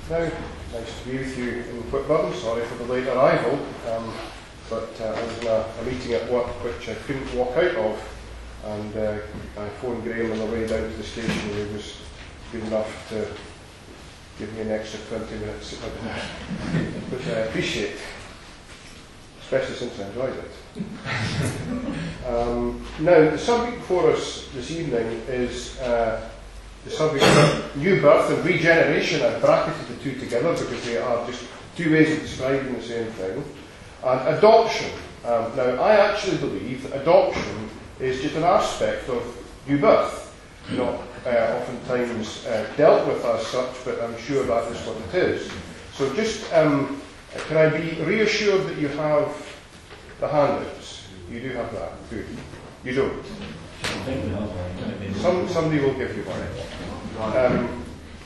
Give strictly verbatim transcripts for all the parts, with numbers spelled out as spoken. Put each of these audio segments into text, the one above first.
Now, nice to be with you in Whitburn. Sorry for the late arrival, um, but uh, I was in a, a meeting at work which I couldn't walk out of, and uh, I phoned Graham on the way down to the station. He was good enough to give me an extra twenty minutes, which I appreciate, especially since I enjoyed it. um, now, the subject for us this evening is uh, the subject of new birth and regeneration. I've bracketed the two together because they are just two ways of describing the same thing. And adoption. Um, now, I actually believe that adoption is just an aspect of new birth, not uh, oftentimes uh, dealt with as such, but I'm sure that is what it is. So just, um, can I be reassured that you have the handouts? You do have that. Good. You don't? Some, somebody will give you one. Um,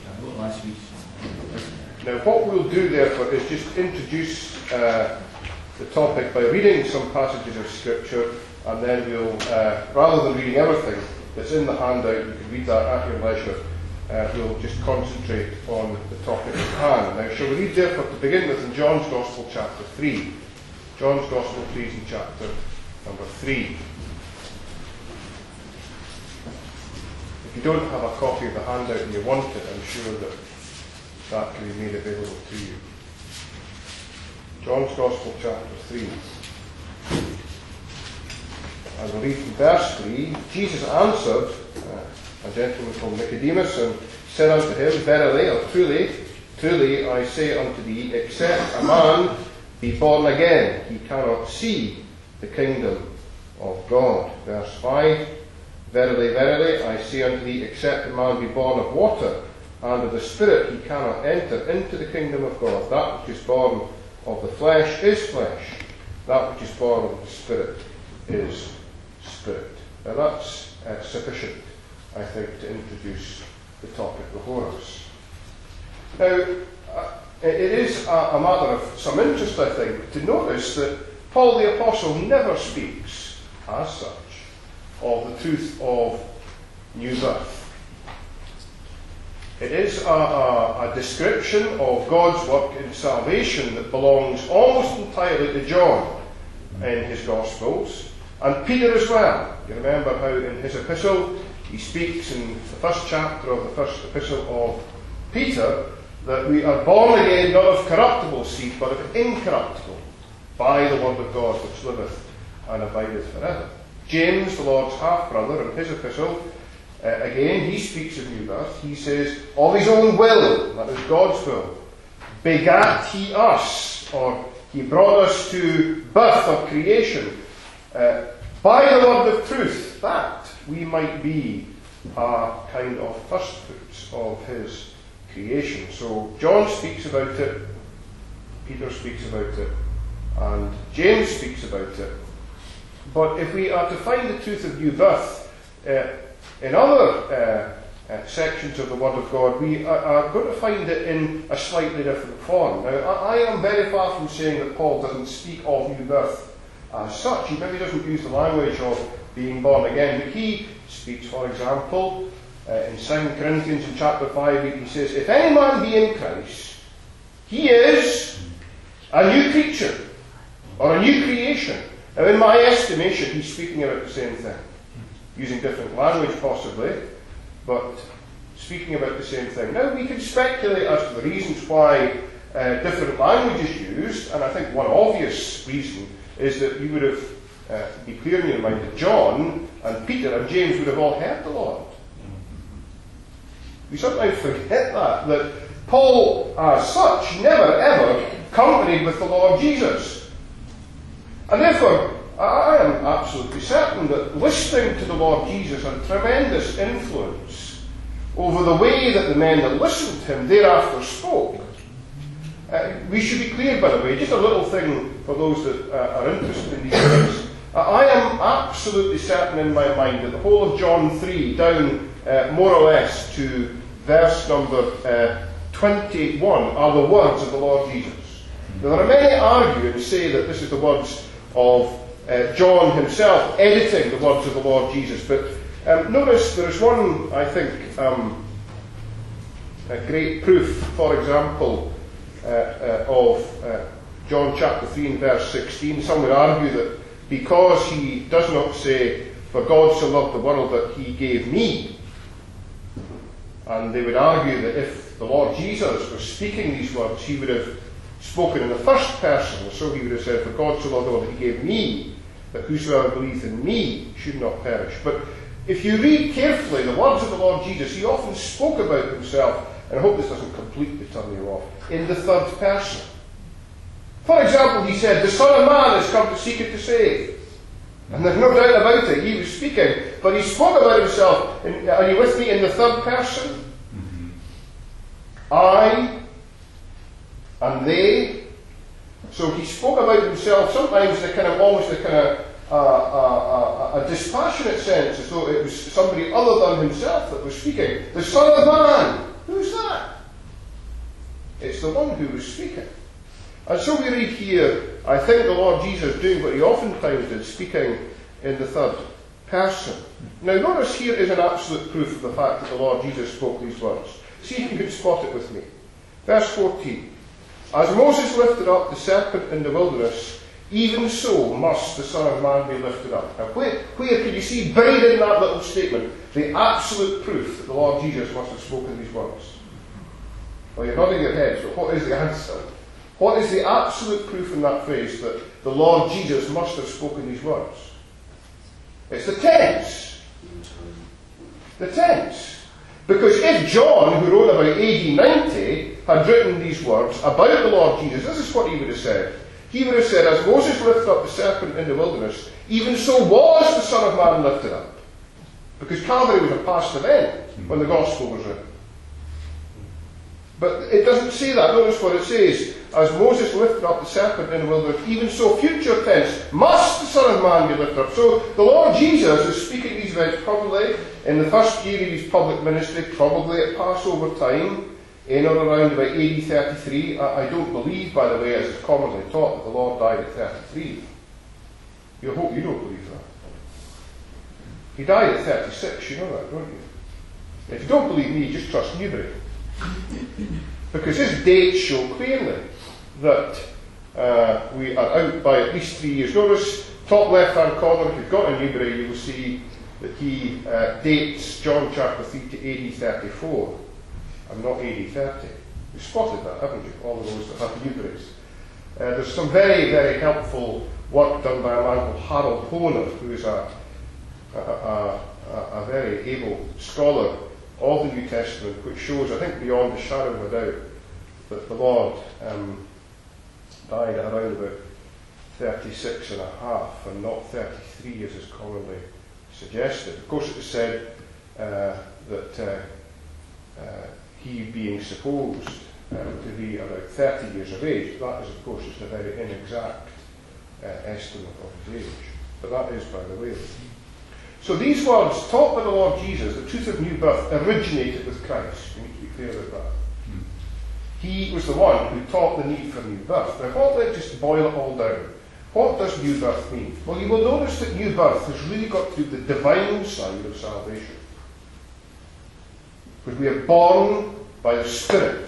now, what we'll do, therefore, is just introduce uh, the topic by reading some passages of Scripture, and then we'll, uh, rather than reading everything that's in the handout, you can read that at your leisure, uh, we'll just concentrate on the topic at hand. Now, shall we read, therefore, to begin with, in John's Gospel, chapter three. John's Gospel, please, in chapter number three. If you don't have a copy of the handout and you want it, I'm sure that that can be made available to you. John's Gospel, chapter three. I will read from verse three. Jesus answered, uh, a gentleman called Nicodemus, and said unto him, Verily, or truly, truly, I say unto thee, except a man be born again, he cannot see the kingdom of God. Verse five. Verily, verily, I say unto thee, except a man be born of water and of the Spirit, he cannot enter into the kingdom of God. That which is born of the flesh is flesh. That which is born of the Spirit is spirit. Now that's uh, sufficient, I think, to introduce the topic before us. Now, uh, it is a, a matter of some interest, I think, to notice that Paul the Apostle never speaks, as such, of the truth of new birth. It is a, a, a description of God's work in salvation that belongs almost entirely to John in his Gospels, and Peter as well. You remember how in his epistle he speaks in the first chapter of the first epistle of Peter that we are born again not of corruptible seed but of incorruptible, by the word of God which liveth and abideth forever. James, the Lord's half-brother, in his epistle, uh, again, he speaks of new birth. He says, of his own will, that is God's will, begat he us, or he brought us to birth or creation, uh, by the word of truth, that we might be a kind of firstfruits of his creation. So John speaks about it, Peter speaks about it, and James speaks about it. But if we are to find the truth of new birth uh, in other uh, uh, sections of the Word of God, we are, are going to find it in a slightly different form. Now, I, I am very far from saying that Paul doesn't speak of new birth as such. He maybe doesn't use the language of being born again, but he speaks, for example, uh, in Second Corinthians in chapter five, he says, if any man be in Christ, he is a new creature, or a new creation. Now, in my estimation, he's speaking about the same thing, using different language possibly, but speaking about the same thing. Now, we can speculate as to the reasons why uh, different language is used, and I think one obvious reason is that you would have, uh, be clear in your mind, that John and Peter and James would have all heard the Lord. We sometimes forget that, that Paul, as such, never ever companied with the Lord Jesus. And therefore, I am absolutely certain that listening to the Lord Jesus had tremendous influence over the way that the men that listened to him thereafter spoke. Uh, we should be clear, by the way, just a little thing for those that uh, are interested in these things. Uh, I am absolutely certain in my mind that the whole of John three, down uh, more or less to verse number uh, twenty-one, are the words of the Lord Jesus. Now, there are many argue and say that this is the words of uh, John himself editing the words of the Lord Jesus. But um, notice there is one, I think, um, a great proof, for example, uh, uh, of uh, John chapter three and verse sixteen. Some would argue that because he does not say, "For God so loved the world that he gave me," and they would argue that if the Lord Jesus was speaking these words, he would have spoken in the first person, so he would have said, "For God so loved the world that he gave me, that whosoever believeth in me should not perish." But if you read carefully the words of the Lord Jesus, he often spoke about himself, and I hope this doesn't completely turn you off, in the third person. For example, he said, "The Son of Man has come to seek and to save." And there's no doubt about it, he was speaking, but he spoke about himself, in, are you with me, in the third person? Mm-hmm. I and they. So he spoke about himself sometimes in a kind of, almost a kind of uh, uh, uh, a dispassionate sense, as though it was somebody other than himself that was speaking. The Son of Man, who's that? It's the one who was speaking. And so we read here, I think the Lord Jesus doing what he oftentimes did, speaking in the third person. Now notice here is an absolute proof of the fact that the Lord Jesus spoke these words. See if you can spot it with me. Verse fourteen. As Moses lifted up the serpent in the wilderness, even so must the Son of Man be lifted up. Now where, where can you see buried in that little statement the absolute proof that the Lord Jesus must have spoken these words? Well, you're nodding your heads, but what is the answer? What is the absolute proof in that phrase that the Lord Jesus must have spoken these words? It's the tense. The tense. Because if John, who wrote about A D ninety, had written these words about the Lord Jesus, this is what he would have said. He would have said, as Moses lifted up the serpent in the wilderness, even so was the Son of Man lifted up. Because Calvary was a past event when the Gospel was written. But it doesn't say that. Notice what it says. As Moses lifted up the serpent in the wilderness, even so, future tense, must the Son of Man be lifted up. So the Lord Jesus is speaking these words probably in the first year of his public ministry, probably at Passover time, in or around about A D thirty-three. I, I don't believe, by the way, as is commonly taught, that the Lord died at thirty-three. You hope you don't believe that. He died at thirty-six, you know that, don't you? If you don't believe me, just trust Newbury. Because his dates show clearly that uh, we are out by at least three years. Notice, top left-hand corner, if you've got a Newbury, you will see that he uh, dates John chapter three to A D thirty-four, and not A D thirty. You've spotted that, haven't you? All of those that have Newburys. Uh, there's some very, very helpful work done by a man called Harold Honer, who is a, a, a, a, a very able scholar of the New Testament, which shows, I think, beyond a shadow of a doubt, that the Lord um, died at around about thirty-six and a half, and not thirty-three, as is commonly suggested. Of course, it is said uh, that uh, uh, he being supposed uh, to be about thirty years of age, that is, of course, just a very inexact uh, estimate of his age. But that is, by the way. So these words, taught by the Lord Jesus, the truth of new birth, originated with Christ. We need to be clear about that. Mm. He was the one who taught the need for new birth. Now, what, let's just boil it all down. What does new birth mean? Well, you will notice that new birth has really got to do with the divine side of salvation. Because we are born by the Spirit.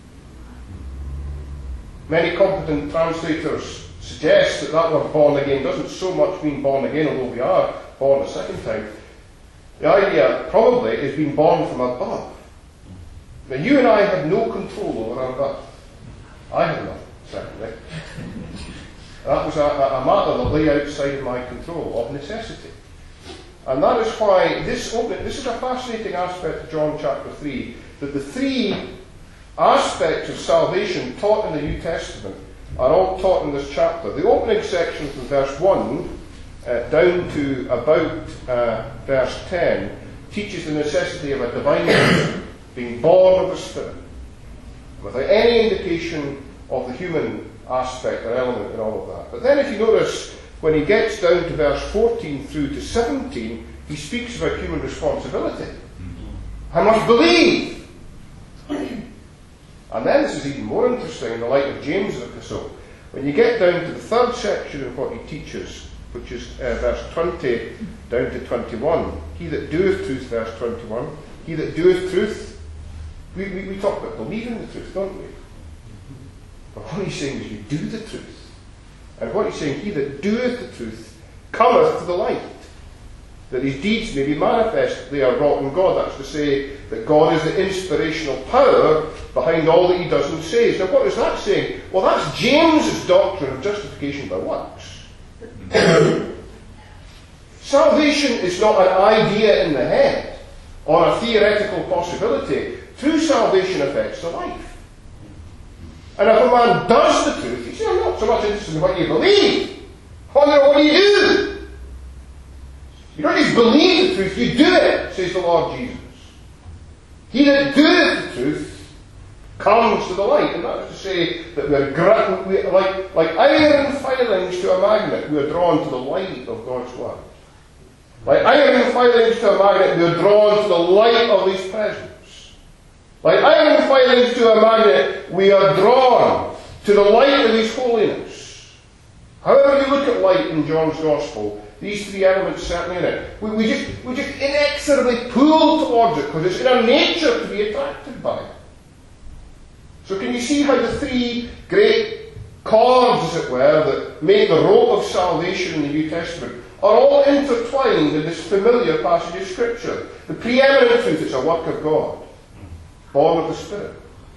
Many competent translators suggest that that word born again doesn't so much mean born again, although we are born a second time. The idea probably is being born from above. Now, you and I have no control over our birth. I have none, certainly. That was a, a matter that lay outside of my control, of necessity. And that is why this opening, this is a fascinating aspect of John chapter three, that the three aspects of salvation taught in the New Testament are all taught in this chapter. The opening section from verse one uh, down to about uh, verse ten teaches the necessity of a divine nature being born of the Spirit, without any indication of the human aspect or element in all of that. But then if you notice, when he gets down to verse fourteen through to seventeen, he speaks about human responsibility. I must believe. And then this is even more interesting in the light of James' epistle. When you get down to the third section of what he teaches, which is uh, verse twenty down to twenty-one, he that doeth truth, verse twenty-one, he that doeth truth We, we, we talk about believing the truth, don't we? But what he's saying is you do the truth. And what he's saying, he that doeth the truth cometh to the light, that his deeds may be manifest they are wrought in God. That's to say that God is the inspirational power behind all that he does and says. Now what is that saying? Well, that's James's doctrine of justification by works. Salvation is not an idea in the head or a theoretical possibility. True salvation affects the life. And if a man does the truth, you see, I'm not so much interested in what you believe. I want to know what you do. You don't just believe the truth, you do it, says the Lord Jesus. He that doeth the truth comes to the light. And that is to say that we're gra- we, like, like iron filings to a magnet, we are drawn to the light of God's Word. Like iron filings to a magnet, we are drawn to the light of his presence. Like iron filings to a magnet, we are drawn to the light of his holiness. However you look at light in John's Gospel, these three elements certainly in it. We, we, just, we just inexorably pull towards it because it's in our nature to be attracted by it. So can you see how the three great cords, as it were, that make the rope of salvation in the New Testament are all intertwined in this familiar passage of Scripture. The preeminent truth is a work of God, born of the Spirit.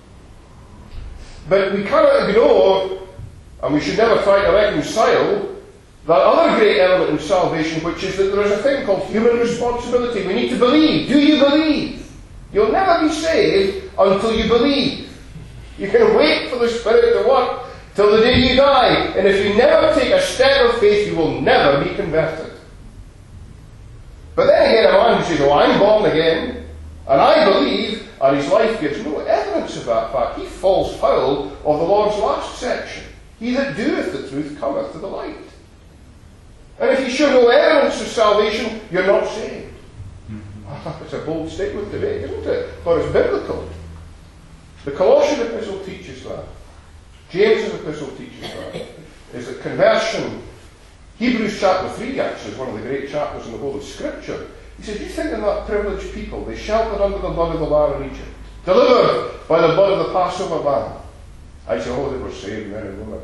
But we cannot ignore, and we should never try to reconcile, that other great element in salvation, which is that there is a thing called human responsibility. We need to believe. Do you believe? You'll never be saved until you believe. You can wait for the Spirit to work till the day you die. And if you never take a step of faith, you will never be converted. But then again, a man who says, oh, I'm born again, and I believe, and his life gives no evidence of that fact, he falls foul of the Lord's last section. He that doeth the truth cometh to the light. And if you show no evidence of salvation, you're not saved. Mm-hmm. It's a bold statement to make, isn't it? But it's biblical. The Colossian epistle teaches that. James's epistle teaches that. Is that conversion, Hebrews chapter three actually is one of the great chapters in the whole of Scripture. He says, you think of that privileged people, they sheltered under the blood of the Lamb in Egypt, delivered by the blood of the Passover lamb. I say, oh, they were saved men and women.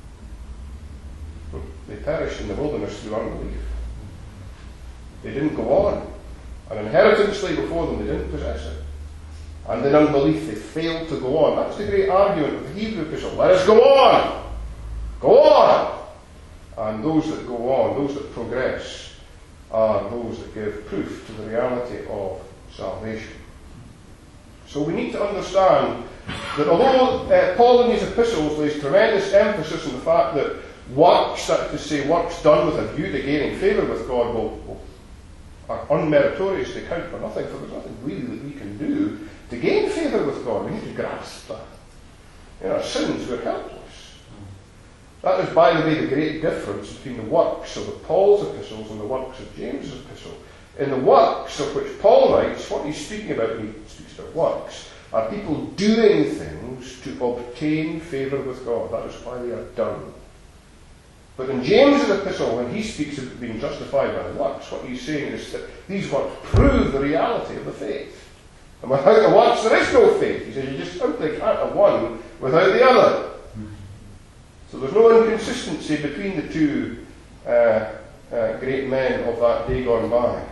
They perished in the wilderness through unbelief. They didn't go on. An inheritance lay before them, they didn't possess it. And in unbelief they failed to go on. That's the great argument of the Hebrew epistle. Let us go on! Go on! And those that go on, those that progress, are those that give proof to the reality of salvation. So we need to understand that although uh, Paul in his epistles lays tremendous emphasis on the fact that works, that is to say, works done with a view to gaining favour with God, will, will, are unmeritorious, they count for nothing, for there's nothing really that we can do to gain favour with God. We need to grasp that. In our sins, we're helpless. That is, by the way, the great difference between the works of Paul's epistles and the works of James's epistle. In the works of which Paul writes, what he's speaking about when he speaks about works are people doing things to obtain favour with God. That is why they are done. But in James's epistle, when he speaks of being justified by the works, what he's saying is that these works prove the reality of the faith. And without the works, there is no faith. He says you just simply can't have one without the other. So there's no inconsistency between the two uh, uh, great men of that day gone by.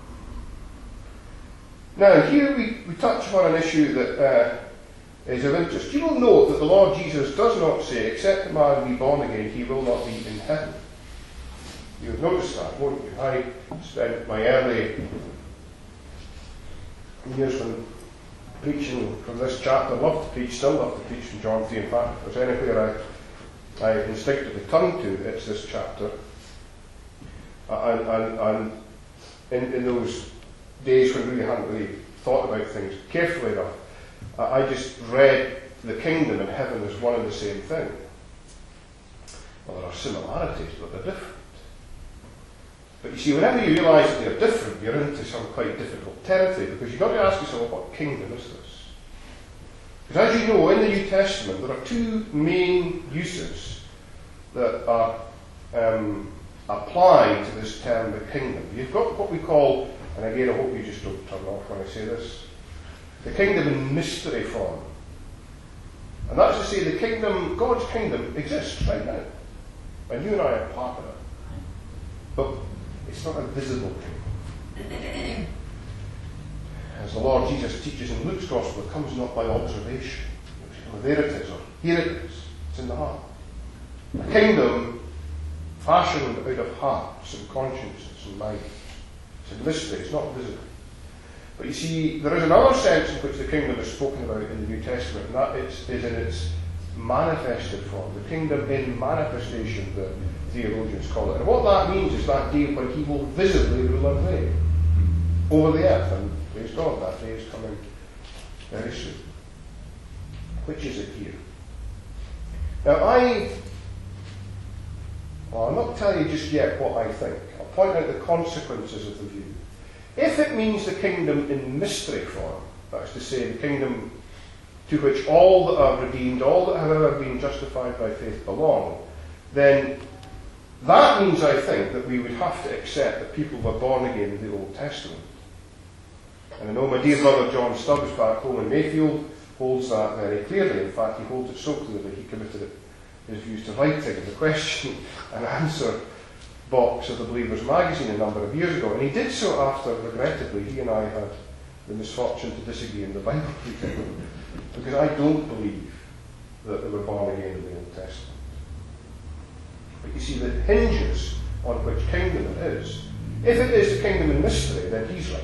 Now, here we, we touch upon an issue that uh, is of interest. You will note that the Lord Jesus does not say, except a man be born again, he will not be in heaven. You've noticed that, won't you? I spent my early years when preaching from this chapter, love to preach, still love to preach from John three. In fact, if there's anywhere I, I instinctively turn to, it's this chapter. And, and, and in, in those days when we really hadn't really thought about things carefully enough, I just read the kingdom and heaven as one and the same thing. Well, there are similarities, but they're different. But you see, whenever you realise that they're different, you're into some quite difficult territory, because you've got to ask yourself, what kingdom is this? Because as you know, in the New Testament, there are two main uses that are um, applied to this term, the kingdom. You've got what we call, and again, I hope you just don't turn off when I say this, The kingdom in mystery form. And that's to say the kingdom, God's kingdom exists right now. And you and I are part of it. But it's not a visible kingdom. As the Lord Jesus teaches in Luke's Gospel, it comes not by observation. Oh, there it is, or here it is. It's in the heart. A kingdom fashioned out of hearts and consciences and minds. It's a mystery, it's not visible. But you see, there is another sense in which the kingdom is spoken about in the New Testament, and that is, is in its manifested form. The kingdom in manifestation, the theologians call it. And what that means is that day when he will visibly rule and reign over the earth. And praise God, that day is coming very soon. Which is it here? Now I, well, I'll not tell you just yet what I think. I'll point out the consequences of the view. If it means the kingdom in mystery form, that is to say, the kingdom to which all that are redeemed, all that have ever been justified by faith belong, then that means, I think, that we would have to accept that people were born again in the Old Testament. And I know my dear brother John Stubbs back home in Mayfield holds that very clearly. In fact, he holds it so clearly he committed it, his views to writing in the question and answer box of the Believer's magazine a number of years ago. And he did so after, regrettably, he and I had the misfortune to disagree in the Bible reading. Because I don't believe that they were born again in the Old Testament. But you see, the hinges on which kingdom it is. If it is the kingdom in mystery, then he's right.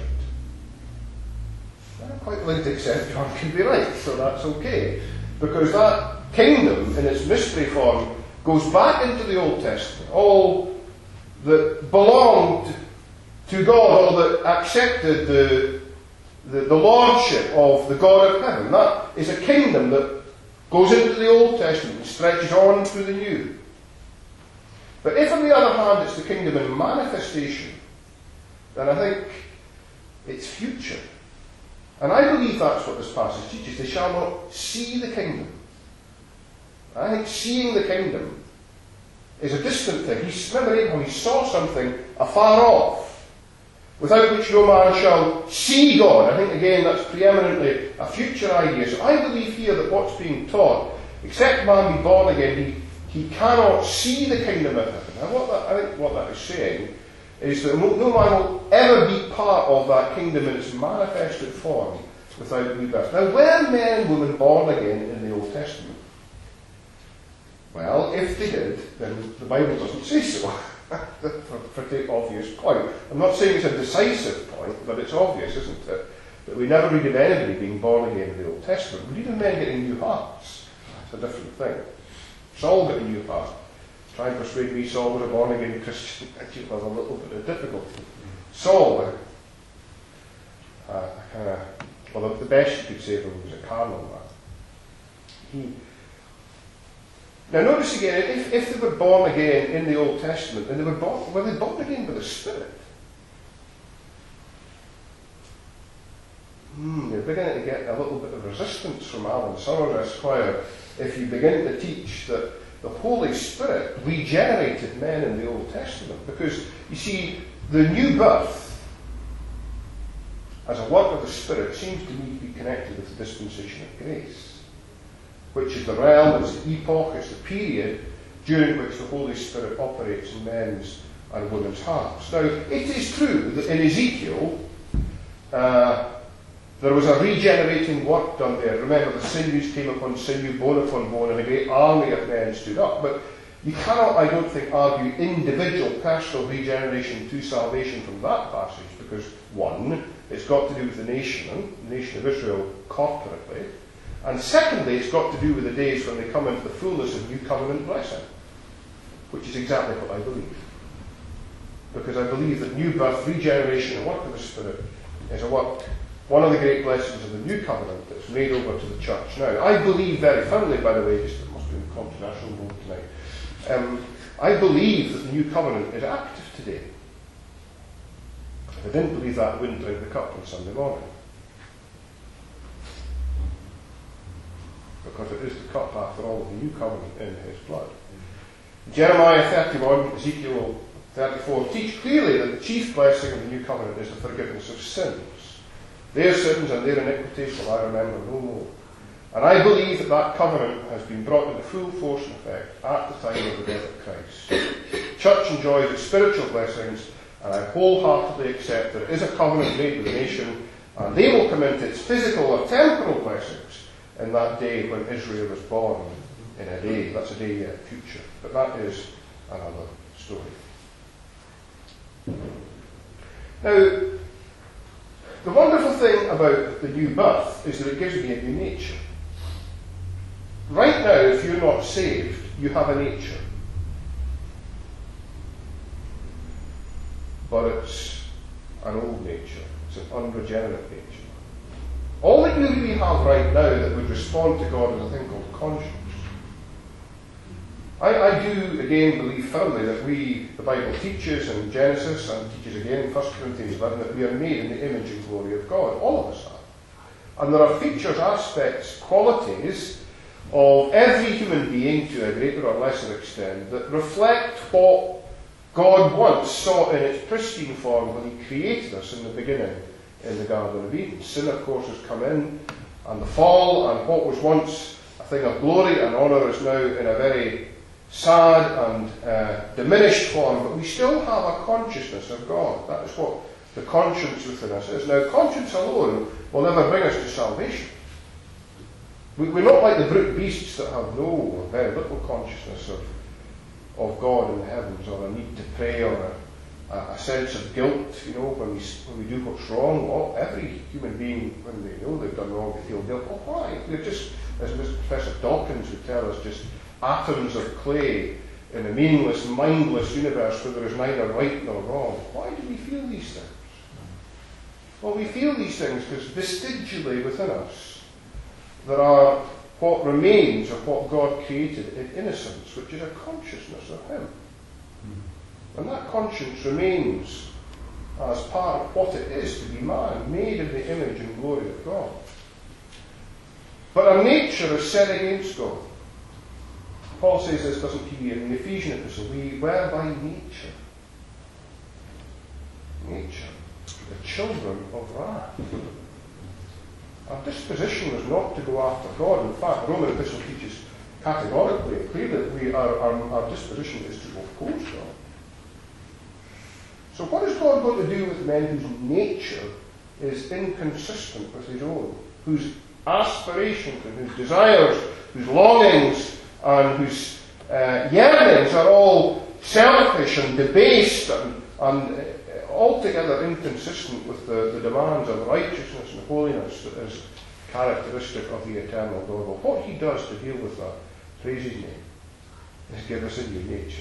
I'm quite willing to accept John can be right, so that's okay. Because that kingdom, in its mystery form, goes back into the Old Testament. All that belonged to God, all that accepted the, the, the lordship of the God of heaven. That is a kingdom that goes into the Old Testament and stretches on through the New. But if, on the other hand, it's the kingdom in manifestation, then I think it's future. And I believe that's what this passage teaches. They shall not see the kingdom. I think seeing the kingdom is a distant thing. He, remember Abraham, he saw something afar off, without which no man shall see God. I think, again, that's preeminently a future idea. So I believe here that what's being taught, except man be born again, he, he cannot see the kingdom of heaven. Now, what that, I think what that is saying is that no man will ever be part of that kingdom in its manifested form without rebirth. Now, were men and women born again in the Old Testament? Well, if they did, then the Bible doesn't say so, for, for the obvious point. I'm not saying it's a decisive point, but it's obvious, isn't it, that we never read of anybody being born again in the Old Testament. We read of men getting new hearts. It's a different thing. Saul got a new heart. Try and persuade me Saul was a born-again Christian. Actually, it was a little bit of difficulty. Saul, uh, uh, kind of, well, the best you could say for him was a carnal man. He, now, notice again, if, if they were born again in the Old Testament, then they were born, were they born again by the Spirit? Hmm, you're beginning to get a little bit of resistance from Alan Summers, Esquire, if you begin to teach that the Holy Spirit regenerated men in the Old Testament. Because, you see, the new birth, as a work of the Spirit, seems to me to be connected with the dispensation of grace, which is the realm, it's the epoch, it's the period during which the Holy Spirit operates in men's and women's hearts. Now, it is true that in Ezekiel, uh, there was a regenerating work done there. Remember, the sinews came upon sinew, bone upon bone, and a great army of men stood up. But you cannot, I don't think, argue individual personal regeneration to salvation from that passage, because, one, it's got to do with the nation, the nation of Israel corporately, and secondly, it's got to do with the days when they come into the fullness of new covenant blessing, which is exactly what I believe. Because I believe that new birth, regeneration, and work of the Spirit is a work, one of the great blessings of the new covenant that's made over to the church now. I believe very firmly, by the way, just it must be in controversial mode tonight, um, I believe that the new covenant is active today. If I didn't believe that, I wouldn't drink the cup on Sunday morning. Because it is the cup, after all, of the new covenant in his blood. Jeremiah thirty-one, Ezekiel thirty-four teach clearly that the chief blessing of the new covenant is the forgiveness of sins. Their sins and their iniquities will I remember no more. And I believe that that covenant has been brought into full force and effect at the time of the death of Christ. Church enjoys its spiritual blessings, and I wholeheartedly accept that it is a covenant made with the nation, and they will come into its physical or temporal blessings in that day when Israel is born in a day. That's a day yet future. But that is another story. Now, the wonderful thing about the new birth is that it gives me a new nature. Right now, if you're not saved, you have a nature. But it's an old nature. It's an unregenerate nature. All that you really have right now that would respond to God is a thing called conscience. I, I do, again, believe firmly that we, the Bible teaches in Genesis and teaches again in First Corinthians eleven, that we are made in the image and glory of God. All of us are. And there are features, aspects, qualities of every human being to a greater or lesser extent that reflect what God once saw in its pristine form when He created us in the beginning in the Garden of Eden. Sin, of course, has come in, and the fall, and what was once a thing of glory and honour is now in a very sad and uh, diminished form, but we still have a consciousness of God. That is what the conscience within us is. Now, conscience alone will never bring us to salvation. We, we're not like the brute beasts that have no or very little consciousness of, of God in the heavens, or a need to pray, or a, a, a sense of guilt, you know, when we, when we do what's wrong. Well, every human being, when they know they've done wrong, they feel guilt. Well, why? They're just, as Professor Dawkins would tell us, just atoms of clay in a meaningless, mindless universe where there is neither right nor wrong. Why do we feel these things? Well, we feel these things because vestigially within us there are what remains of what God created in innocence, which is a consciousness of Him. And that conscience remains as part of what it is to be man, made in the image and glory of God. But our nature is set against God. Paul says this, doesn't he, in the Ephesian epistle? We were by nature, nature, the children of wrath. Our disposition is not to go after God. In fact, the Roman epistle teaches categorically and clearly that we are, our, our disposition is to oppose God. So what is God going to do with men whose nature is inconsistent with His own, whose aspirations and whose desires, whose longings and whose uh, yearnings are all selfish and debased and, and uh, altogether inconsistent with the, the demands of righteousness and holiness that is characteristic of the eternal God? Well, what He does to deal with that, praise His name, is give us a new nature.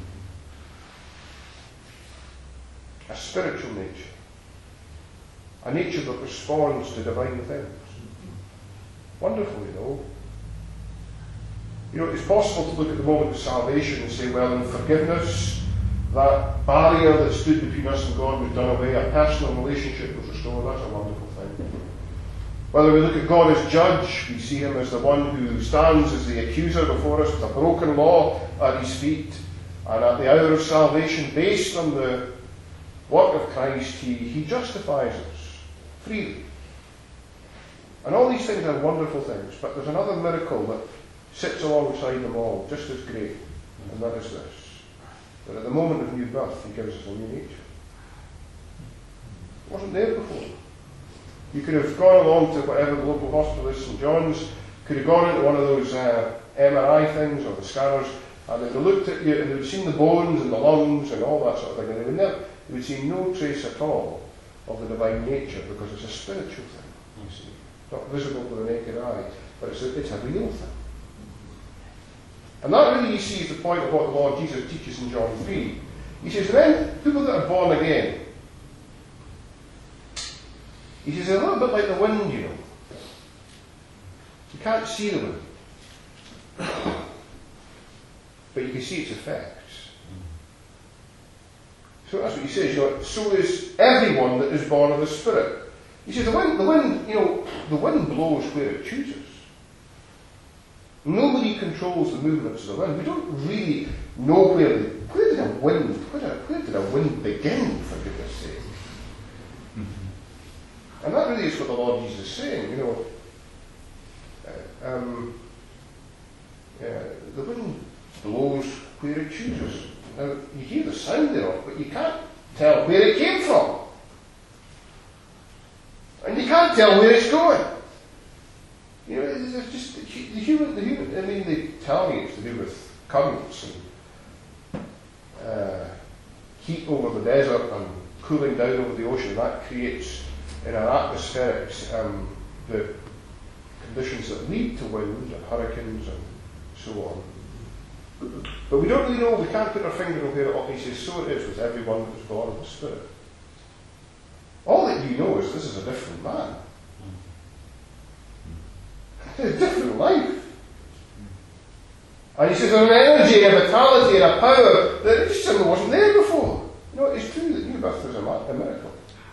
A spiritual nature. A nature that responds to divine things. Wonderful, you know. You know, it's possible to look at the moment of salvation and say, well, in forgiveness, that barrier that stood between us and God was done away, a personal relationship was restored. That's a wonderful thing. Whether we look at God as judge, we see Him as the one who stands as the accuser before us with a broken law at His feet, and at the hour of salvation, based on the work of Christ, He, he justifies us freely. And all these things are wonderful things, but there's another miracle that sits alongside them all, just as great, and that is this, that at the moment of new birth He gives us a new nature. It wasn't there before. You could have gone along to whatever the local hospital is, St John's, could have gone into one of those uh, M R I things or the scanners, and they looked at you and they would seen the bones and the lungs and all that sort of thing, and they would, never, they would see no trace at all of the divine nature, because it's a spiritual thing, you see. It's not visible to the naked eye, but it's a, it's a real thing. And that really, you see, is the point of what the Lord Jesus teaches in John three. He says, then, people that are born again, he says, they're a little bit like the wind, you know. You can't see the wind, but you can see its effects. So that's what he says, you know, so is everyone that is born of the Spirit. He says, the wind, the wind, you know, the wind blows where it chooses. Nobody controls the movements of the wind. We don't really know where the, where did a wind, where did, where did a wind begin, for goodness sake? Mm-hmm. And that really is is what the Lord Jesus is saying, you know. Uh, um, uh, the wind blows where it chooses. Now, you hear the sound thereof, but you can't tell where it came from. And you can't tell where it's going. You know, it's just the human, the human, I mean, they tell me it's to do with currents and uh, heat over the desert and cooling down over the ocean. That creates, in our atmospherics, um, the conditions that lead to wind and hurricanes and so on. But we don't really know, we can't put our finger on where it all. He says, so it is with everyone that was born of the Spirit. All that you know is this is a different man. A different life. And he says there's an energy, a vitality, and a power that just simply wasn't there before. You know, it's true that new birth is a, a miracle.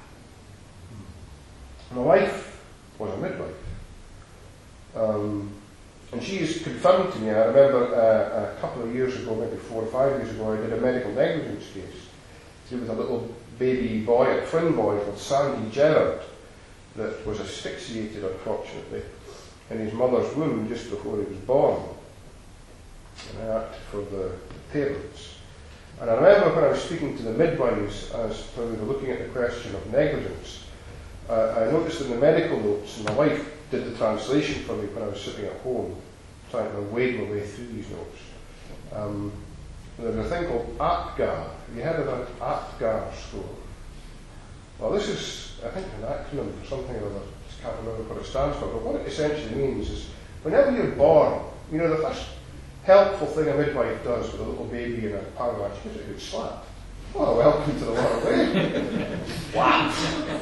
My wife was a midwife. Um, and she has confirmed to me, I remember uh, a couple of years ago, maybe four or five years ago, I did a medical negligence case to do with a little baby boy, a twin boy called Sandy Gerard, that was asphyxiated, unfortunately, in his mother's womb just before he was born. And I acted for the, the parents. And I remember when I was speaking to the midwives as when we were looking at the question of negligence, uh, I noticed in the medical notes, and my wife did the translation for me when I was sitting at home, trying to wade my way through these notes. Um, there's a thing called APGAR. Have you heard of an APGAR score? Well, this is, I think, an acronym for something or other. I can't remember what it stands for, but what it essentially means is whenever you're born, you know, the first helpful thing a midwife does with a little baby in a parlour, she gives it a good slap. Oh, welcome to the world, eh? Wow!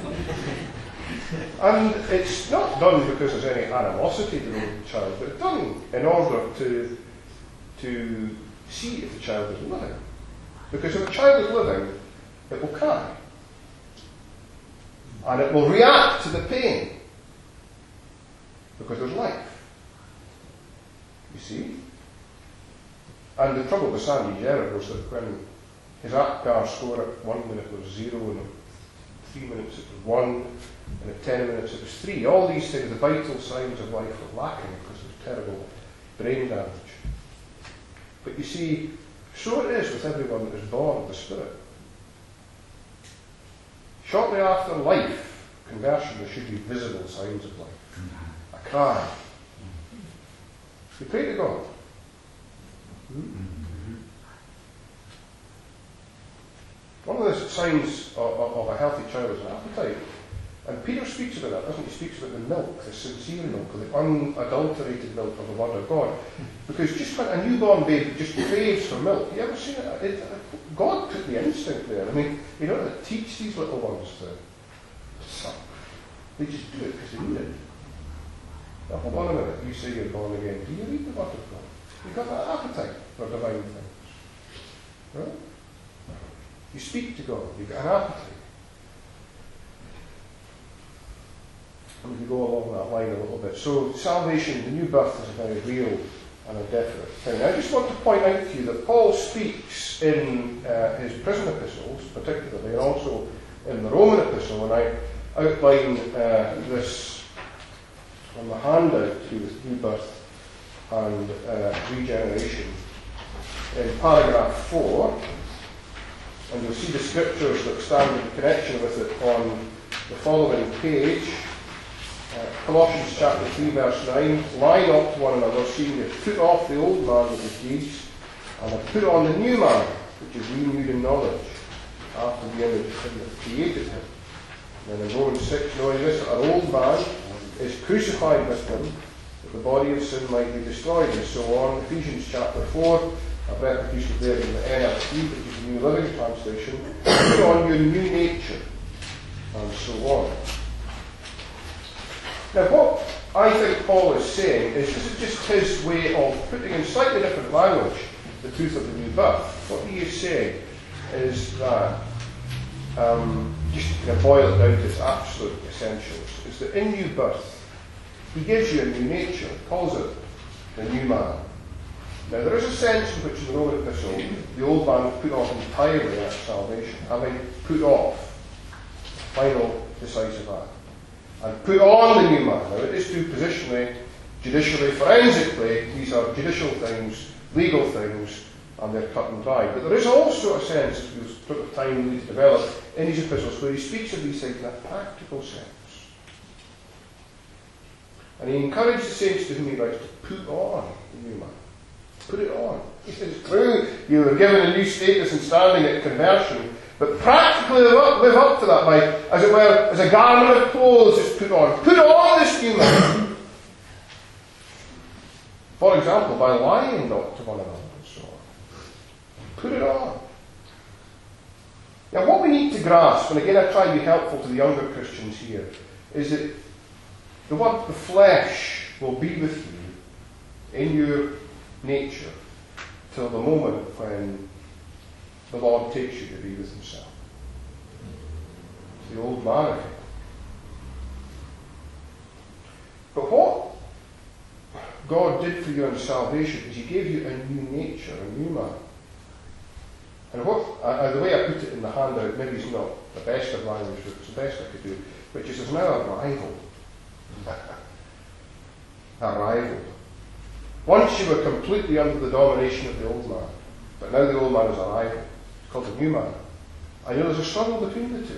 And it's not done because there's any animosity to the child, but it's done in order to, to see if the child is living. Because if a child is living, it will cry. And it will react to the pain. Because there's life. You see? And the trouble with Sandy Gerard was that when his APGAR score at one minute was zero, and at three minutes it was one, and at ten minutes it was three. All these things, the vital signs of life, were lacking because of terrible brain damage. But you see, so it is with everyone that is born of the Spirit. Shortly after life, conversion, there should be visible signs of life. A cry. You pray to God. One of the signs of, of, of a healthy child is an appetite. And Peter speaks about that, doesn't he? He speaks about the milk, the sincere milk, the unadulterated milk of the Word of God. Because just when a newborn baby just craves for milk, you ever seen it? it God put the instinct there. I mean, you don't have to teach these little ones to suck. They just do it because they need it. Now, hold on a minute, you say you're born again. Do you read the Word of God? You've got that appetite for divine things. Right? You speak to God, you've got an appetite. And we can go along that line a little bit. So salvation, the new birth, is a very real and a definite thing. I just want to point out to you that Paul speaks in uh, his prison epistles, particularly, and also in the Roman epistle, and I outline uh, this on the handout to with new birth and uh, regeneration in paragraph four, and you'll see the scriptures that stand in connection with it on the following page. Uh, Colossians chapter three verse nine, line up to one another, seeing you put off the old man with his deeds, and have put on the new man, which is renewed in knowledge, after the image of him that created him. And then in Romans six, knowing this, our old man is crucified with him, that the body of sin might be destroyed, and so on. Ephesians chapter four, I've reproduced it there in the N L T, which is the New Living Translation, put on your new nature, and so on. Now, what I think Paul is saying is this is just his way of putting in slightly different language the truth of the new birth. What he is saying is that, um, just to kind of boil it down to its absolute essentials, is that in new birth, he gives you a new nature, calls it the new man. Now, there is a sense in which in the Roman epistle, the old man was put off entirely at salvation, having put off final decisive act. and put on the new man. Now it is true positionally, judicially, forensically, these are judicial things, legal things, and they're cut and dried. But there is also a sense, as we've took the time really to develop, in his epistles where he speaks of these things in a practical sense. And he encouraged the saints to whom he writes to put on the new man. Put it on. He says, it's true, you were given a new status and standing at conversion, but practically live up, live up to that by, as it were, as a garment of clothes is put on. Put on this new man. For example, by lying not to one another and so on. Put it on. Now what we need to grasp, and again I try to be helpful to the younger Christians here, is that the word the flesh will be with you in your nature till the moment when the Lord takes you to be with himself. It's the old man again. But what God did for you in salvation is he gave you a new nature, a new man. And what, uh, the way I put it in the handout, maybe it's not the best of language, but it's the best I could do, which is there's now a rival. a rival. Once you were completely under the domination of the old man, but now the old man is a rival. It's called the new man. I know there's a struggle between the two.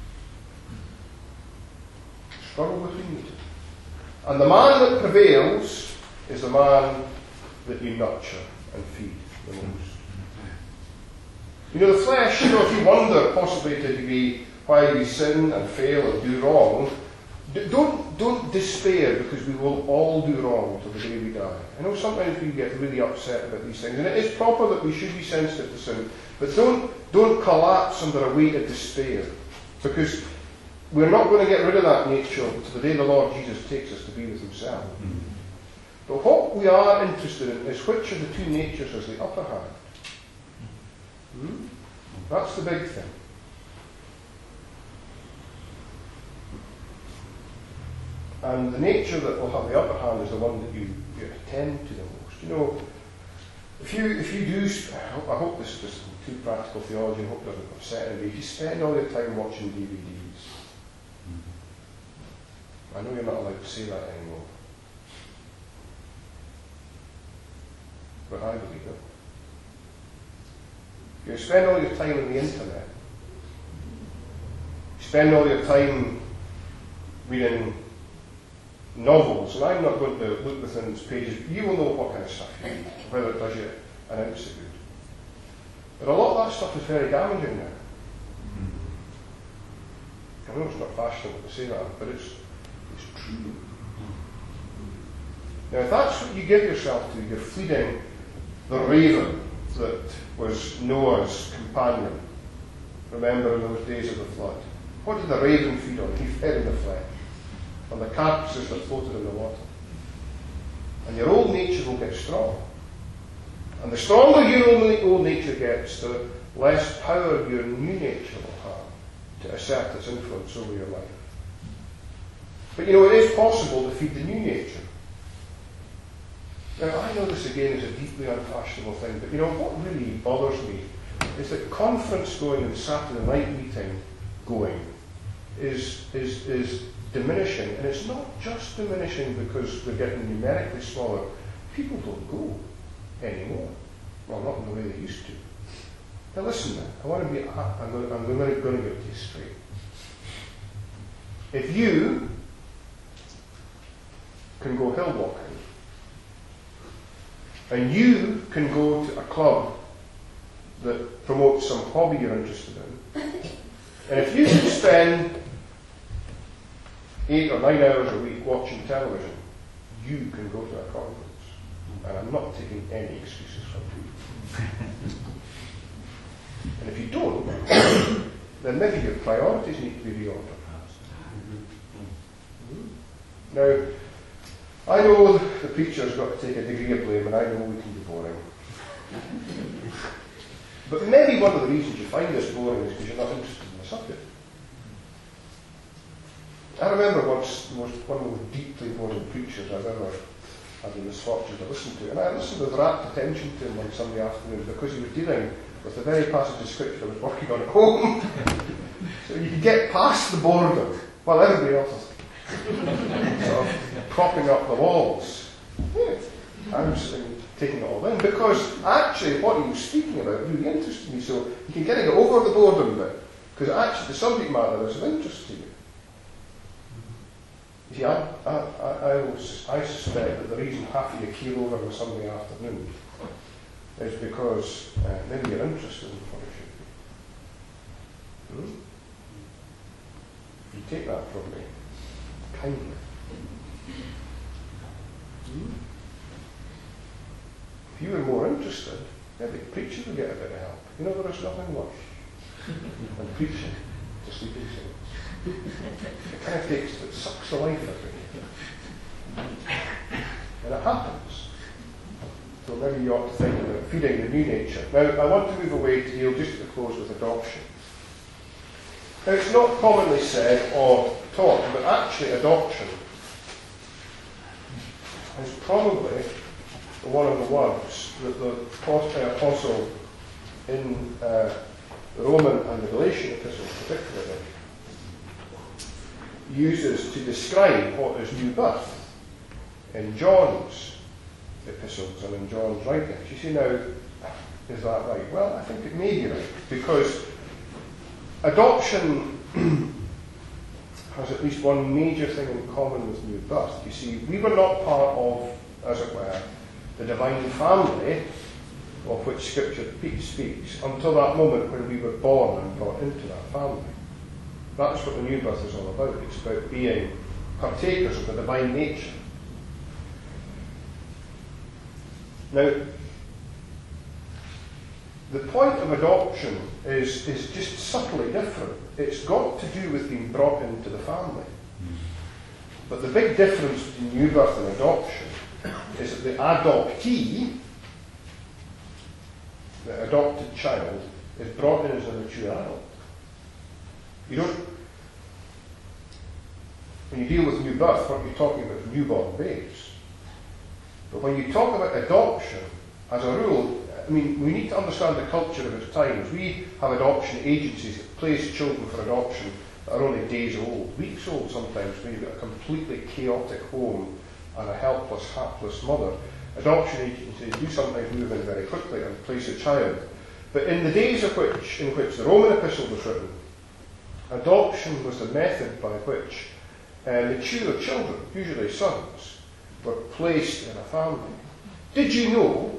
Struggle between the two. And the man that prevails is the man that you nurture and feed the most. You know, the flesh, you know, if you wonder possibly to a degree why we sin and fail and do wrong, don't, don't despair, because we will all do wrong till the day we die. I know sometimes we get really upset about these things, and it is proper that we should be sensitive to sin, but don't, don't collapse under a weight of despair, because we're not going to get rid of that nature to the day the Lord Jesus takes us to be with himself. Mm-hmm. But what we are interested in is which of the two natures has the upper hand. Hmm? That's the big thing. And the nature that will have the upper hand is the one that you, you attend to the most. You know, if you if you do, I hope, I hope this is just too practical theology, I hope it doesn't upset anybody. If you spend all your time watching D V Ds, I know you're not allowed to say that anymore, but I believe it. You spend all your time on the internet. You spend all your time reading novels, and I'm not going to look within its pages, but you will know what kind of stuff you read, whether it does you an ounce of good. But a lot of that stuff is very damaging now. I know it's not fashionable to say that, but it's, it's true. Now, if that's what you give yourself to, you're feeding the raven that was Noah's companion. Remember in those days of the flood. What did the raven feed on? He fed on the flesh, on the carcasses that floated in the water. And your old nature will get strong. And the stronger your old, old nature gets, the less power your new nature will have to assert its influence over your life. But you know, it is possible to feed the new nature. Now, I know this again is a deeply unfashionable thing, but you know, what really bothers me is that conference going and Saturday night meeting going is, is, is diminishing. And it's not just diminishing because they're getting numerically smaller. People don't go anymore. Well, not in the way they used to. Now listen then, I want to be, I'm going, I'm going to, going to get this straight. If you can go hill walking, and you can go to a club that promotes some hobby you're interested in, and if you can spend eight or nine hours a week watching television, you can go to a conference. And I'm not taking any excuses from you. And if you don't, then maybe your priorities need to be reordered. Now, I know the preacher's got to take a degree of blame, and I know we can be boring. But maybe one of the reasons you find this boring is because you're not interested in the subject. I remember once most, one of the most deeply boring preachers I've ever had the misfortune to listen to, and I listened with rapt attention to him one Sunday afternoon because he was dealing with the very passage of scripture I was working on at home. So you could get past the boredom while everybody else was sort of propping up the walls. Yeah, I was uh, taking it all in, because actually what he was speaking about really interested me, so you can kind of get over the boredom bit, because actually the subject matter is of interest to you. You see, I, I, I, I, was, I suspect that the reason half of you keel over on a Sunday afternoon is because uh, maybe you're interested in what it should be. Hmm? You take that from me kindly. Hmm? If you were more interested, maybe preaching would get a bit of help. You know, there is nothing worse than preaching to sleeping saints. It kind of takes, it sucks the life out of you. And it happens. So maybe you ought to think about feeding the new nature. Now, I want to move away to deal just at the close with adoption. Now, it's not commonly said or taught, but actually adoption is probably one of the words that the apostle in uh, the Roman and the Galatian epistles particularly uses to describe what is new birth in John's epistles and in John's writings. You see, now, is that right? Well, I think it may be right, because adoption has at least one major thing in common with new birth. You see, we were not part of, as it were, the divine family of which Scripture speaks until that moment when we were born and brought into that family. That's what the new birth is all about. It's about being partakers of the divine nature. Now, the point of adoption is, is just subtly different. It's got to do with being brought into the family. But the big difference between new birth and adoption is that the adoptee, the adopted child, is brought in as a mature adult. You don't, when you deal with new birth, what you're talking about is newborn babes. But when you talk about adoption, as a rule, I mean, we need to understand the culture of its times. We have adoption agencies that place children for adoption that are only days old, weeks old sometimes, when you've got a completely chaotic home and a helpless, hapless mother. Adoption agencies do sometimes move in very quickly and place a child. But in the days of which, in which the Roman epistle was written, adoption was the method by which uh, mature children, usually sons, were placed in a family. Did you know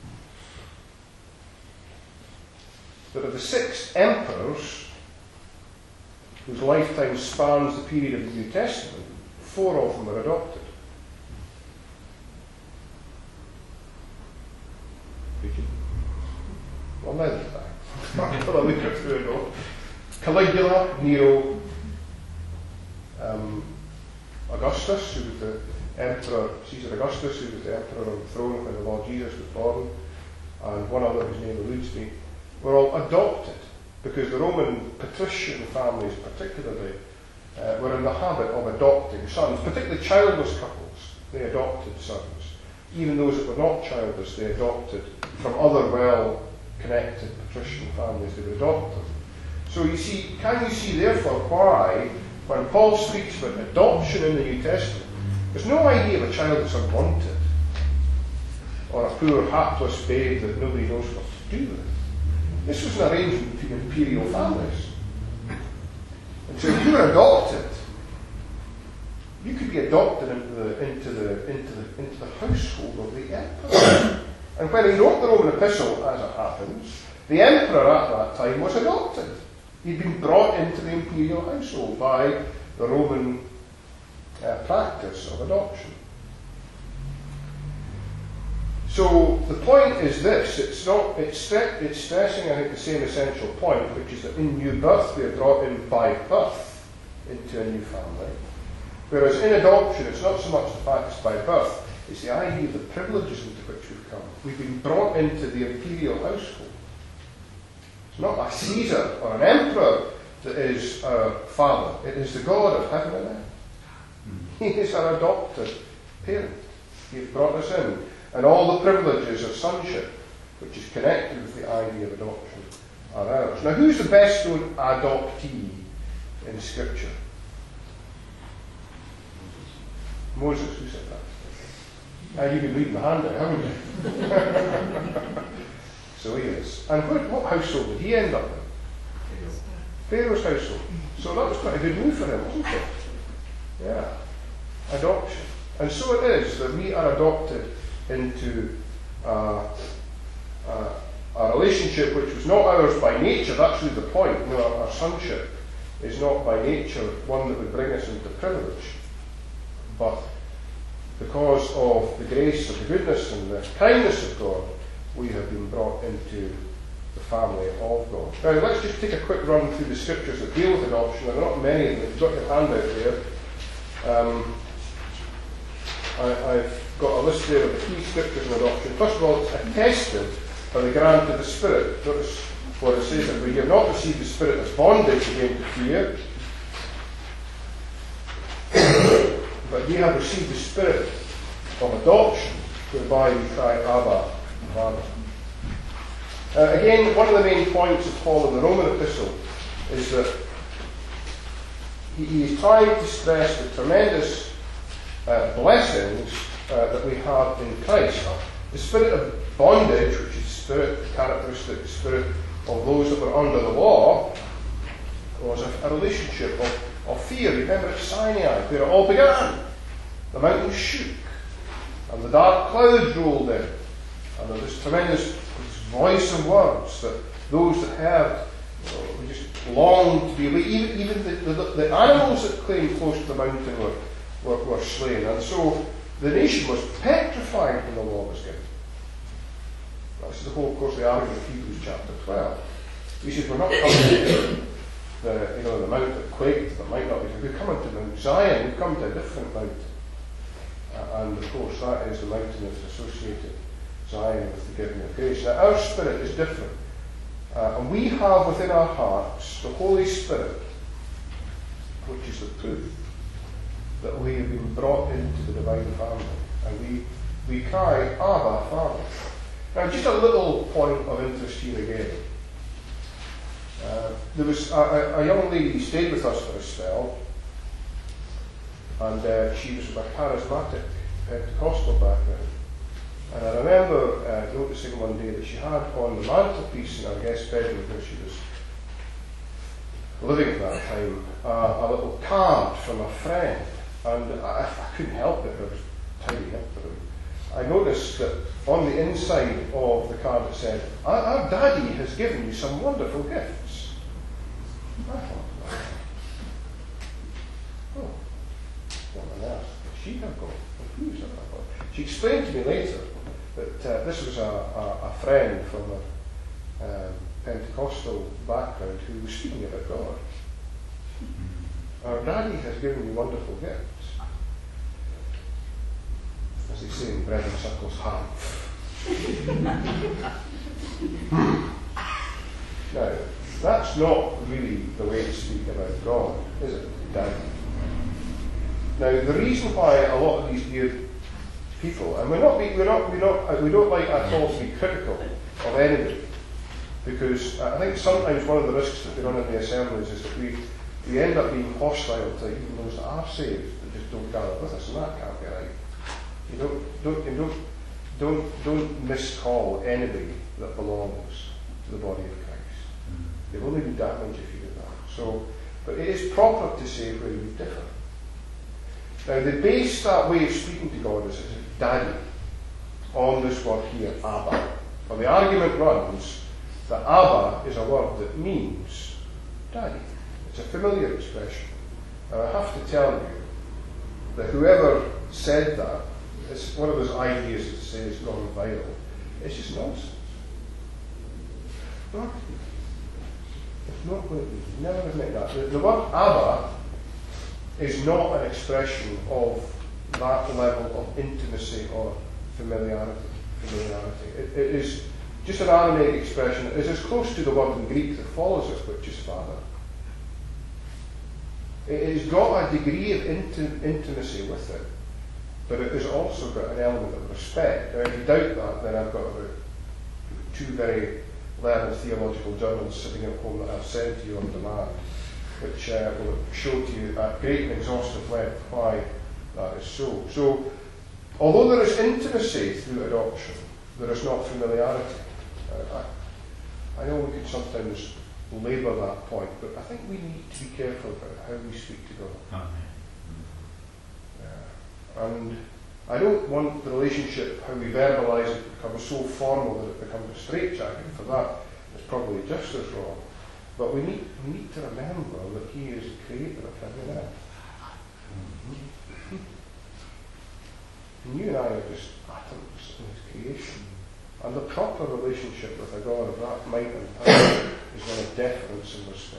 that of the six emperors whose lifetime spans the period of the New Testament, four of them were adopted? Did you? Well, neither did I. Well, a week or two ago. Caligula, Nero, um, Augustus, who was the Emperor, Caesar Augustus, who was the Emperor on the throne when the Lord Jesus was born, and one other whose name eludes me, were all adopted, because the Roman patrician families particularly uh, were in the habit of adopting sons, particularly childless couples. They adopted sons. Even those that were not childless, they adopted from other well-connected patrician families, they would adopt them. So you see, can you see therefore why, when Paul speaks about adoption in the New Testament, there's no idea of a child that's unwanted, or a poor hapless babe that nobody knows what to do with. This was an arrangement between imperial families. And so if you were adopted, you could be adopted into the, into the, into the, into the household of the emperor. And when he wrote the Roman epistle, as it happens, the emperor at that time was adopted. He'd been brought into the imperial household by the Roman uh, practice of adoption. So the point is this, it's not it's, stre- it's stressing, I think, the same essential point, which is that in new birth we are brought in by birth into a new family. Whereas in adoption, it's not so much the fact it's by birth, it's the idea of the privileges into which we've come. We've been brought into the imperial household. It's not a Caesar or an emperor that is our father. It is the God of heaven and earth. He is our adopted parent. He has brought us in. And all the privileges of sonship, which is connected with the idea of adoption, are ours. Now, who's the best known adoptee in Scripture? Moses, who said that? Uh, you've been reading the handout, haven't you? So he is. And what, what household did he end up in? Pharaoh's household. So that was quite a good move for him, wasn't it? Yeah. Adoption. And so it is that we are adopted into uh, uh, a relationship which was not ours by nature. That's really the point. You know, our, our sonship is not by nature one that would bring us into privilege. But because of the grace and the goodness and the kindness of God, we have been brought into the family of God. Now, let's just take a quick run through the scriptures that deal with adoption. There are not many of them. You've got your handout there. Um, I, I've got a list there of the key scriptures on adoption. First of all, it's attested by the grant of the Spirit. Notice what it says, that we have not received the Spirit as bondage again to fear, but ye have received the Spirit of adoption, whereby we cry, Abba, Father. Uh, again, one of the main points of Paul in the Roman epistle is that he, he is trying to stress the tremendous uh, blessings uh, that we have in Christ. The spirit of bondage, which is the spirit, the characteristic, the spirit of those that were under the law, was a, a relationship of, of fear. Remember at Sinai, where it all began. The mountain shook, and the dark clouds rolled in, and there was this tremendous this voice of words that those that heard, you know, we just longed to be away. Even, even the, the, the animals that claimed close to the mountain were, were, were slain. And so the nation was petrified when the law was given. That's the whole, of course, the argument of Hebrews chapter twelve. He says, we're not coming to the, you know, the mount that quaked, that might not be. We're coming to Mount Zion. We've come to a different mountain. Uh, and of course, that is the mountain that's associated, Zion, with the giving of grace. Now, our spirit is different. Uh, and we have within our hearts the Holy Spirit, which is the proof that we have been brought into the divine family. And we, we cry, Abba, Father. Now, just a little point of interest here again. Uh, there was a, a, a young lady who stayed with us for a spell, and uh, she was of a charismatic Pentecostal background. And I remember uh, noticing one day that she had on the mantelpiece in our guest bedroom where she was living at that time, uh, a little card from a friend. And I, I couldn't help it, I was tidying up for him. I noticed that on the inside of the card it said, our, our daddy has given you some wonderful gifts. I thought, oh, what on earth did she have got? Who's that? She explained to me later that uh, this was a, a, a friend from a um, Pentecostal background who was speaking about God. Our daddy has given you wonderful gifts. As they say in bread and circles, half. Now, that's not really the way to speak about God, is it, Daddy? Now, the reason why a lot of these dear people, and we're not, we're not, we're not, we don't like at all to be critical of anybody, because I think sometimes one of the risks that we run in the assemblies is that we, we end up being hostile to even those that are saved that just don't gather with us, and that can't be right. You don't, don't, you don't, don't, don't miscall anybody that belongs to the body of Christ. They've only been damaged if you do that. So, but it is proper to say where we differ. Now, they base that way of speaking to God as Daddy on this word here, Abba. Well, the argument runs that Abba is a word that means Daddy. It's a familiar expression. And I have to tell you that whoever said that, it's one of those ideas that says gone viral. It's just nonsense. Not, it's not going to be. Never admit that. The, the word Abba is not an expression of that level of intimacy or familiarity. familiarity. It, it is just an Aramaic expression. It is as close to the word in Greek that follows it, which is Father. It has got a degree of inti- intimacy with it, but it has also got an element of respect. Now, if you doubt that, then I've got about two very learned theological journals sitting at home that I've sent to you on demand, which uh, will show to you at great and exhaustive length why that is so. So, although there is intimacy through adoption, there is not familiarity. Uh, I, I know we could sometimes labour that point, but I think we need to be careful about how we speak to God. Uh, and I don't want the relationship, how we verbalise it, to become so formal that it becomes a straitjacket. For that, it's probably just as wrong. But we need, we need to remember that He is the creator of heaven and earth. Mm-hmm. And you and I are just atoms in His creation. And the proper relationship with a God of that might and power is one of deference and respect.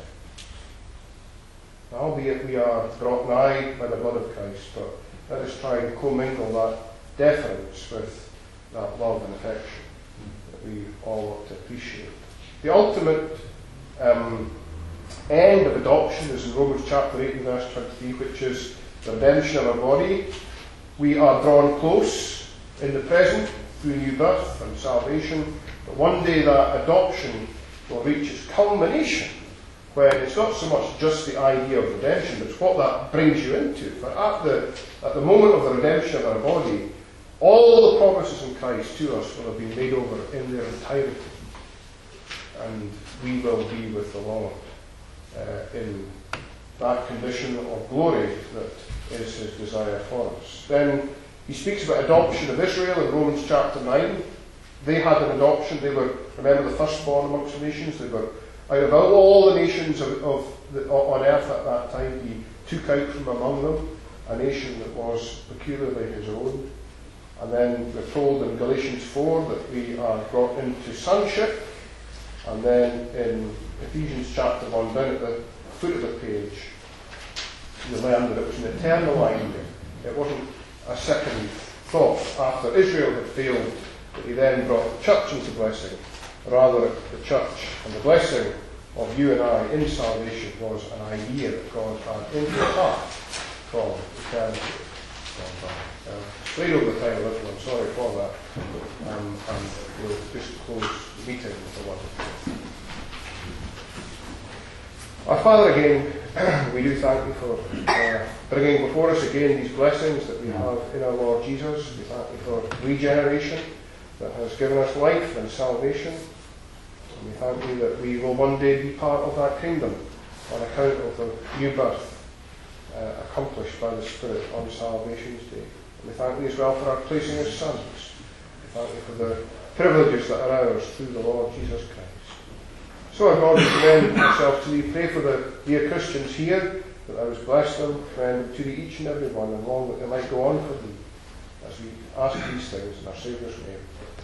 Now, albeit we are brought nigh by the blood of Christ, but let us try and commingle that deference with that love and affection that we all ought to appreciate. The ultimate um, end of adoption is in Romans chapter eight and verse twenty-three, which is the redemption of our body. We are drawn close in the present through new birth and salvation, but one day that adoption will reach its culmination, when it's not so much just the idea of redemption, but it's what that brings you into. But at the, at the moment of the redemption of our body, all the promises in Christ to us will have been made over in their entirety. And we will be with the Lord uh, in that condition of glory that is His desire for us. Then he speaks about adoption of Israel in Romans chapter nine. They had an adoption. They were, remember, the firstborn amongst the nations. They were out of all the nations of, of the, on earth at that time. He took out from among them a nation that was peculiarly His own. And then we're told in Galatians four that we are brought into sonship. And then in Ephesians chapter one, down at the foot of the page, you learn that it was an eternal idea. It wasn't a second thought after Israel had failed that He then brought the church into blessing. Rather, the church and the blessing of you and I in salvation was an idea that God had in His heart from eternity. Uh, straight over the time a little, I'm sorry for that. Um, and we'll just close the meeting with a word. Our Father, again, we do thank You for uh, bringing before us again these blessings that we have in our Lord Jesus. We thank You for regeneration that has given us life and salvation. And we thank You that we will one day be part of that kingdom on account of the new birth uh, accomplished by the Spirit on Salvation's Day. And we thank Thee as well for our placing as sons. We thank You for the privileges that are ours through the Lord Jesus Christ. So, our God, we commend ourselves to Thee. Pray for the dear Christians here, that Thou wouldst bless them, commend them to Thee, each and every one, and long that they might go on for Thee, as we ask these things in our Saviour's name.